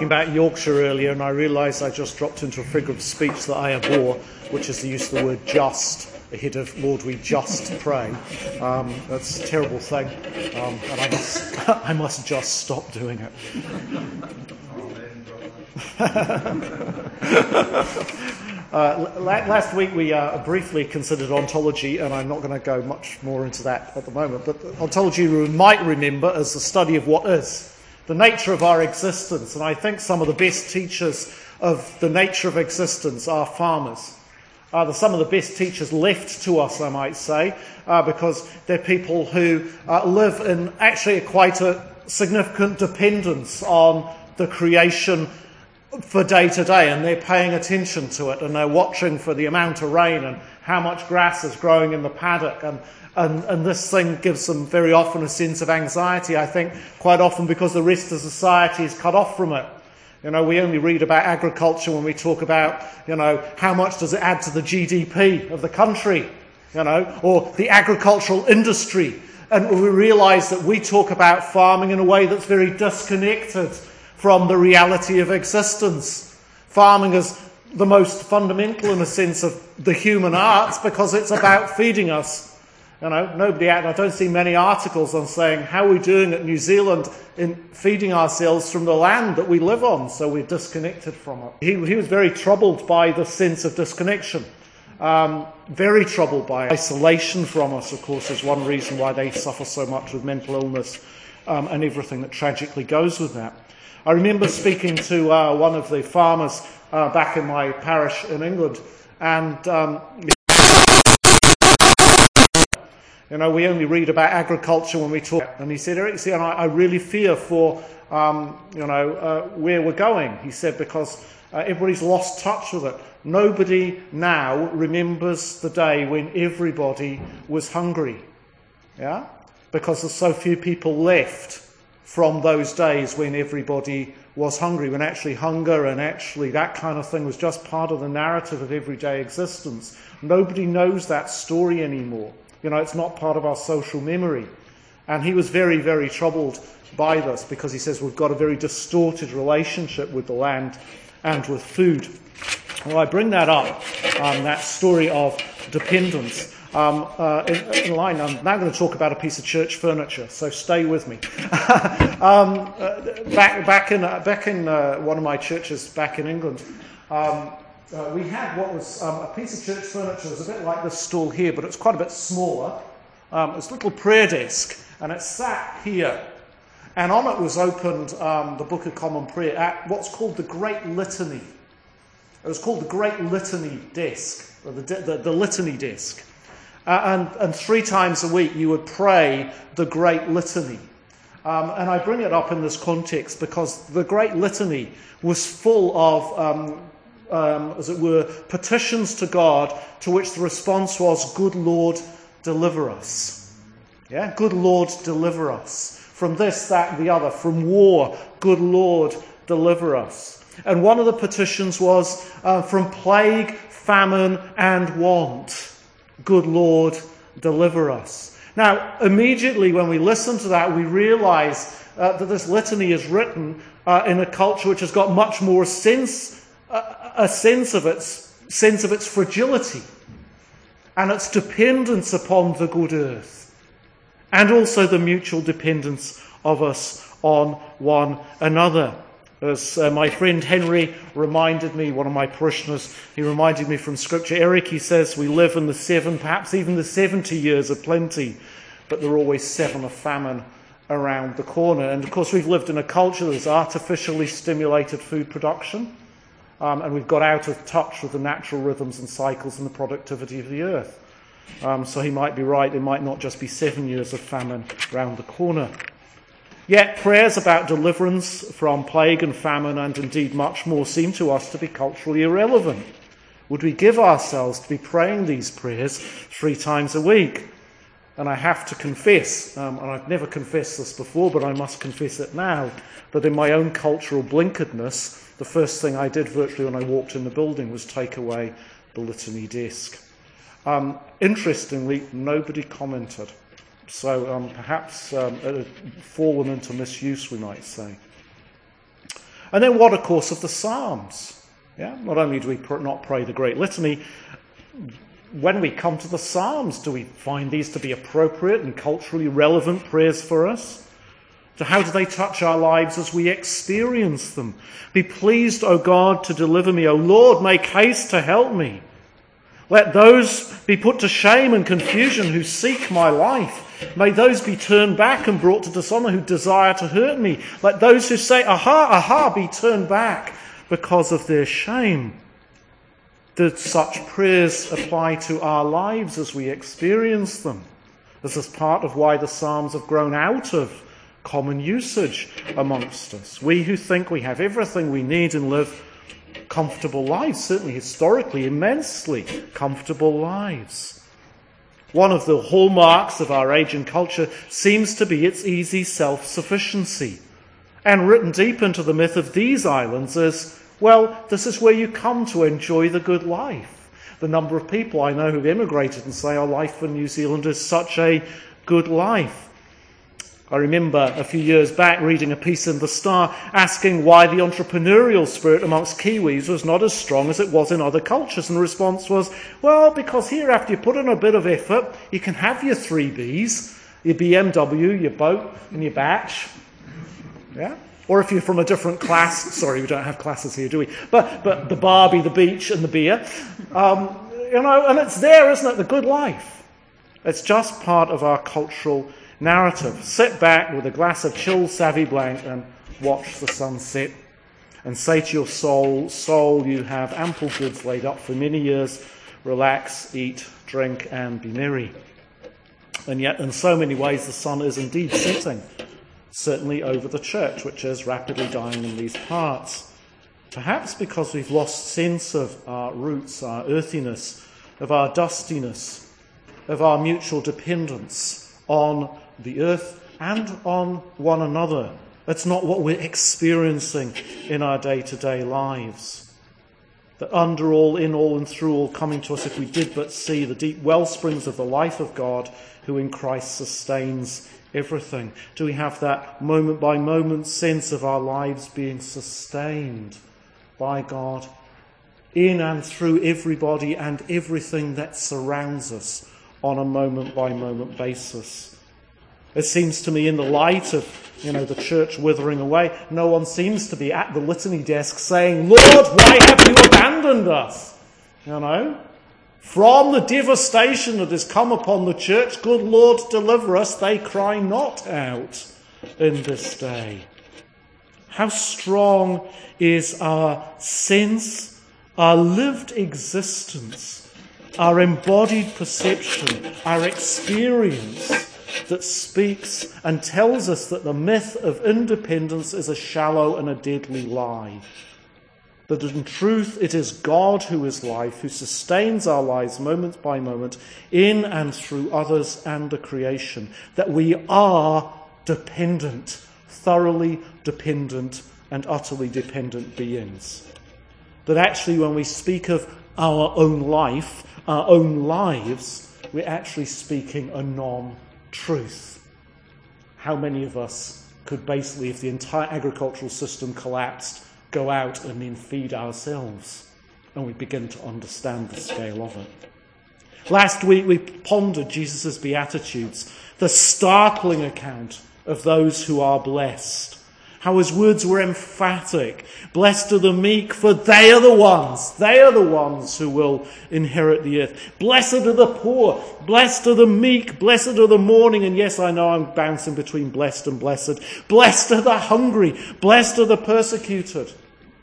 talking about Yorkshire earlier, and I realised I just dropped into a figure of speech that I abhor, which is the use of the word just ahead of Lord, we just pray. That's a terrible thing, and I must just stop doing it. Last week we briefly considered ontology, and I'm not going to go much more into that at the moment, but ontology we might remember as the study of what is, the nature of our existence, and I think some of the best teachers of the nature of existence are farmers. Some of the best teachers left to us, I might say, because they're people who live in actually quite a significant dependence on the creation for day to day, and they're paying attention to it, and they're watching for the amount of rain and how much grass is growing in the paddock, and this thing gives them very often a sense of anxiety, I think, quite often because the rest of society is cut off from it. You know, we only read about agriculture when we talk about, how much does it add to the GDP of the country, or the agricultural industry. And we realise that we talk about farming in a way that's very disconnected from the reality of existence. Farming is the most fundamental, in a sense, of the human arts because it's about feeding us. I don't see many articles on saying how we're doing at New Zealand in feeding ourselves from the land that we live on, so we're disconnected from it. He was very troubled by the sense of disconnection. Very troubled by isolation from us, of course, is one reason why they suffer so much with mental illness and everything that tragically goes with that. I remember speaking to one of the farmers back in my parish in England, and we only read about agriculture when we talk. And he said, Eric, I really fear for, where we're going. He said, because everybody's lost touch with it. Nobody now remembers the day when everybody was hungry. Yeah? Because there's so few people left from those days when everybody was hungry, when actually hunger and actually that kind of thing was just part of the narrative of everyday existence. Nobody knows that story anymore. It's not part of our social memory. And he was very, very troubled by this because he says we've got a very distorted relationship with the land and with food. Well, I bring that up, that story of dependence, in line. I'm now going to talk about a piece of church furniture, so stay with me. Back in one of my churches back in England, we had what was a piece of church furniture. It was a bit like this stool here, but it's quite a bit smaller. It's a little prayer desk, and it sat here. And on it was opened the Book of Common Prayer at what's called the Great Litany. It was called the Great Litany desk, or the Litany desk. And 3 times a week you would pray the Great Litany. And I bring it up in this context because the Great Litany was full of as it were, petitions to God, to which the response was, "Good Lord, deliver us." Yeah, "Good Lord, deliver us." From this, that, and the other. From war, "Good Lord, deliver us." And one of the petitions was from plague, famine, and want. "Good Lord, deliver us." Now, immediately when we listen to that, we realise that this litany is written in a culture which has got much more a sense of its fragility and its dependence upon the good earth, and also the mutual dependence of us on one another. As my friend Henry reminded me, one of my parishioners, he reminded me from Scripture, Eric, he says, we live in the 7, perhaps even the 70 years of plenty, but there are always 7 of famine around the corner. And of course we've lived in a culture that has artificially stimulated food production. And we've got out of touch with the natural rhythms and cycles and the productivity of the earth. So he might be right, it might not just be 7 years of famine round the corner. Yet prayers about deliverance from plague and famine, and indeed much more, seem to us to be culturally irrelevant. Would we give ourselves to be praying these prayers 3 times a week? And I have to confess, and I've never confessed this before, but I must confess it now, that in my own cultural blinkeredness, the first thing I did virtually when I walked in the building was take away the litany desk. Interestingly, nobody commented. So perhaps it had fallen into misuse, we might say. And then what, of course, of the Psalms? Yeah? Not only do we not pray the Great Litany, when we come to the Psalms, do we find these to be appropriate and culturally relevant prayers for us? So how do they touch our lives as we experience them? Be pleased, O God, to deliver me. O Lord, make haste to help me. Let those be put to shame and confusion who seek my life. May those be turned back and brought to dishonour who desire to hurt me. Let those who say, aha, aha, be turned back because of their shame. Do such prayers apply to our lives as we experience them? This is part of why the Psalms have grown out of common usage amongst us. We who think we have everything we need and live comfortable lives, certainly historically, immensely comfortable lives. One of the hallmarks of our age and culture seems to be its easy self-sufficiency. And written deep into the myth of these islands is, well, this is where you come to enjoy the good life. The number of people I know who've immigrated and say, our life in New Zealand is such a good life. I remember a few years back reading a piece in The Star asking why the entrepreneurial spirit amongst Kiwis was not as strong as it was in other cultures. And the response was, well, because here after you put in a bit of effort, you can have your 3 Bs, your BMW, your boat and your batch. Yeah? Or if you're from a different class, sorry, we don't have classes here, do we? But the Barbie, the beach and the beer. And it's there, isn't it? The good life. It's just part of our cultural narrative. Sit back with a glass of chilled Savy Blanc and watch the sunset and say to your soul, you have ample goods laid up for many years. Relax, eat, drink and be merry. And yet in so many ways the sun is indeed setting, certainly over the church, which is rapidly dying in these parts. Perhaps because we've lost sense of our roots, our earthiness, of our dustiness, of our mutual dependence on the earth and on one another. It's not what we're experiencing in our day-to-day lives. That under all, in all and through all coming to us, if we did but see the deep wellsprings of the life of God who in Christ sustains everything. Do we have that moment by moment sense of our lives being sustained by God in and through everybody and everything that surrounds us on a moment by moment basis? It seems to me in the light of, the church withering away, no one seems to be at the litany desk saying, Lord, why have you abandoned us? From the devastation that has come upon the church, good Lord, deliver us, they cry not out in this day. How strong is our sense, our lived existence, our embodied perception, our experience that speaks and tells us that the myth of independence is a shallow and a deadly lie. That in truth it is God who is life, who sustains our lives moment by moment in and through others and the creation. That we are dependent, thoroughly dependent and utterly dependent beings. That actually when we speak of our own life, our own lives, we're actually speaking a non-truth. How many of us could basically, if the entire agricultural system collapsed, go out and then feed ourselves? And we begin to understand the scale of it. Last week we pondered Jesus' Beatitudes, the startling account of those who are blessed. How his words were emphatic. Blessed are the meek, for they are the ones who will inherit the earth. Blessed are the poor, blessed are the meek, blessed are the mourning. And yes, I know I'm bouncing between blessed and blessed. Blessed are the hungry, blessed are the persecuted.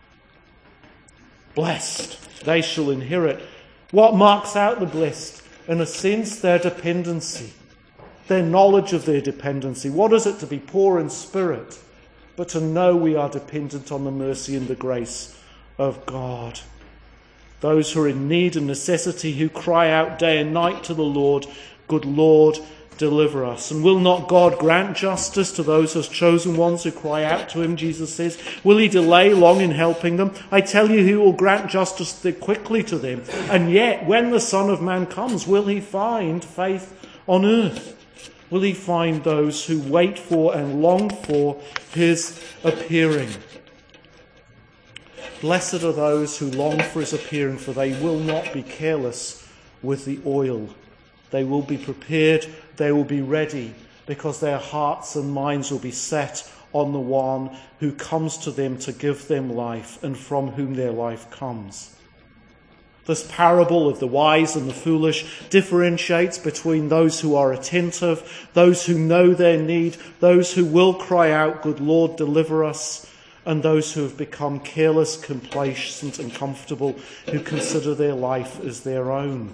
Blessed, they shall inherit. What marks out the blessed? In a sense, their dependency, their knowledge of their dependency. What is it to be poor in spirit? But to know we are dependent on the mercy and the grace of God. Those who are in need and necessity, who cry out day and night to the Lord, good Lord, deliver us. And will not God grant justice to those his chosen ones who cry out to him, Jesus says? Will he delay long in helping them? I tell you, he will grant justice quickly to them. And yet, when the Son of Man comes, will he find faith on earth? Will he find those who wait for and long for his appearing? Blessed are those who long for his appearing, for they will not be careless with the oil. They will be prepared, they will be ready, because their hearts and minds will be set on the one who comes to them to give them life and from whom their life comes. This parable of the wise and the foolish differentiates between those who are attentive, those who know their need, those who will cry out, "Good Lord, deliver us," and those who have become careless, complacent and comfortable, who consider their life as their own.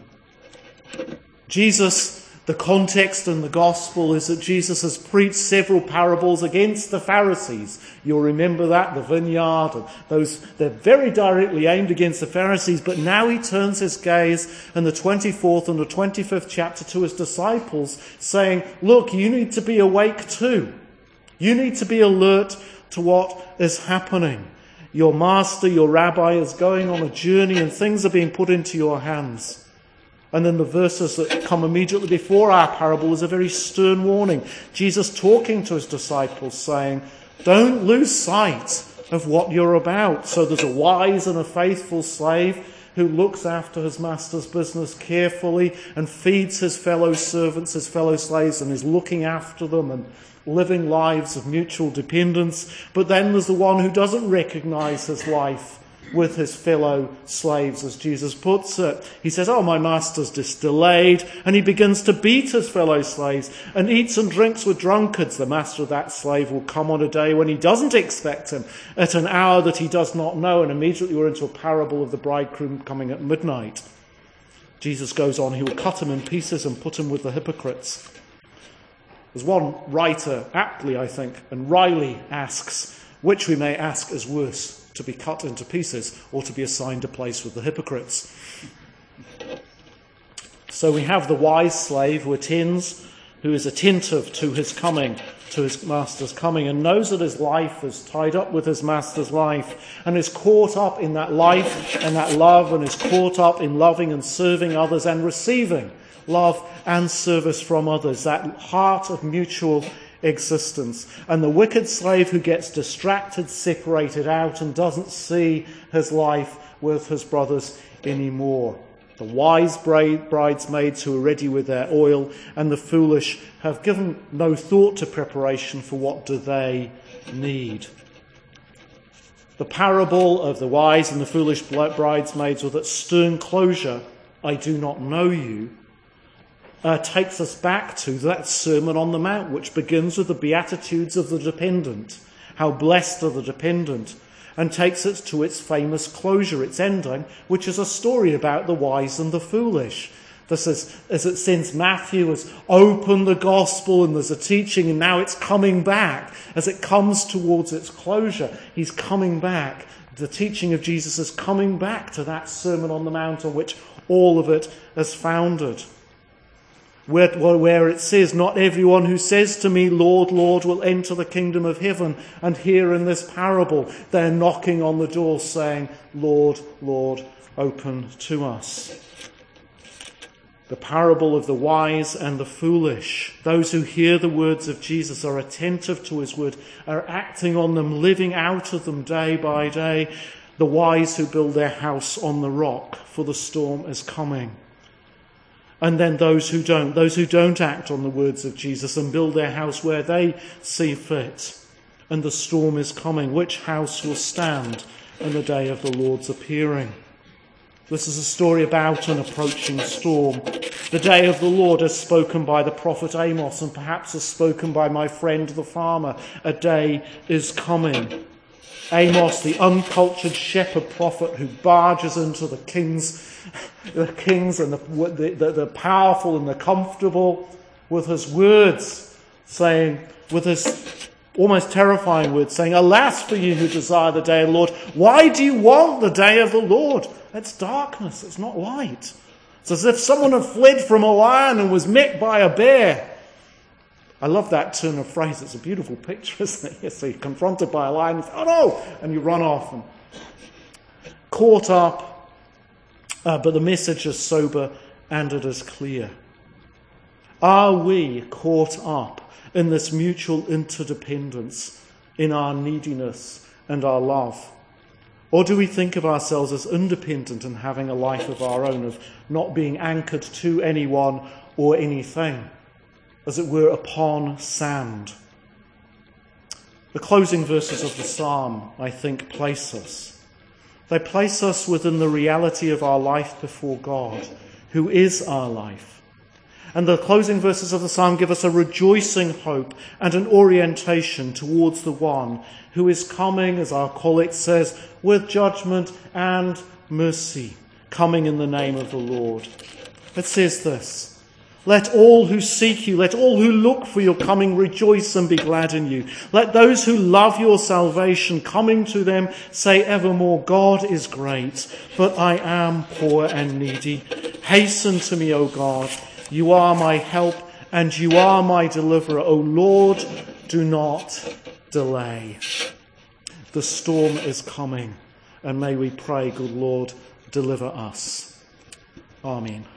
The context in the gospel is that Jesus has preached several parables against the Pharisees. You'll remember that, the vineyard, and they're very directly aimed against the Pharisees, but now he turns his gaze in the 24th and the 25th chapter to his disciples, saying, look, you need to be awake too. You need to be alert to what is happening. Your master, your rabbi, is going on a journey and things are being put into your hands. And then the verses that come immediately before our parable is a very stern warning. Jesus talking to his disciples saying, don't lose sight of what you're about. So there's a wise and a faithful slave who looks after his master's business carefully and feeds his fellow servants, his fellow slaves, and is looking after them and living lives of mutual dependence. But then there's the one who doesn't recognize his life with his fellow slaves, as Jesus puts it. He says, oh, my master's just delayed, and he begins to beat his fellow slaves and eats and drinks with drunkards. The master of that slave will come on a day when he doesn't expect him, at an hour that he does not know, and immediately we're into a parable of the bridegroom coming at midnight. Jesus goes on, he will cut him in pieces and put him with the hypocrites. There's one writer, aptly I think, and Riley asks, which we may ask is worse, to be cut into pieces or to be assigned a place with the hypocrites. So we have the wise slave who attends, who is attentive to his coming, to his master's coming, and knows that his life is tied up with his master's life, and is caught up in that life and that love, and is caught up in loving and serving others and receiving love and service from others, that heart of mutual existence. And the wicked slave who gets distracted, separated out, and doesn't see his life with his brothers anymore. The wise bridesmaids who are ready with their oil, and the foolish have given no thought to preparation for what do they need. The parable of the wise and the foolish bridesmaids with its stern closure, I do not know you, takes us back to that Sermon on the Mount, which begins with the Beatitudes of the dependent. How blessed are the dependent, and takes it to its famous closure, its ending, which is a story about the wise and the foolish. This is, as it since Matthew has opened the gospel and there's a teaching, and now it's coming back. As it comes towards its closure, he's coming back. The teaching of Jesus is coming back to that Sermon on the Mount on which all of it is founded. Where it says, not everyone who says to me, Lord, Lord, will enter the kingdom of heaven. And here in this parable, they're knocking on the door saying, Lord, Lord, open to us. The parable of the wise and the foolish. Those who hear the words of Jesus are attentive to his word, are acting on them, living out of them day by day. The wise who build their house on the rock, for the storm is coming. And then those who don't act on the words of Jesus and build their house where they see fit. And the storm is coming. Which house will stand in the day of the Lord's appearing? This is a story about an approaching storm. The day of the Lord is spoken by the prophet Amos, and perhaps is spoken by my friend the farmer. A day is coming. Amos, the uncultured shepherd prophet who barges into the kings and the powerful and the comfortable with his words, saying, with his almost terrifying words, saying, alas for you who desire the day of the Lord. Why do you want the day of the Lord? It's darkness, it's not light. It's as if someone had fled from a lion and was met by a bear. I love that turn of phrase. It's a beautiful picture, isn't it? So you're confronted by a lion, and you say, oh no, and you run off. And caught up. But the message is sober and it is clear. Are we caught up in this mutual interdependence, in our neediness and our love? Or do we think of ourselves as independent and having a life of our own, of not being anchored to anyone or anything, as it were upon sand? The closing verses of the psalm, I think, place us. They place us within the reality of our life before God, who is our life. And the closing verses of the psalm give us a rejoicing hope and an orientation towards the one who is coming, as our collect says, with judgment and mercy, coming in the name of the Lord. It says this: let all who seek you, let all who look for your coming rejoice and be glad in you. Let those who love your salvation, coming to them, say evermore, God is great, but I am poor and needy. Hasten to me, O God. You are my help and you are my deliverer. O Lord, do not delay. The storm is coming, and may we pray, good Lord, deliver us. Amen.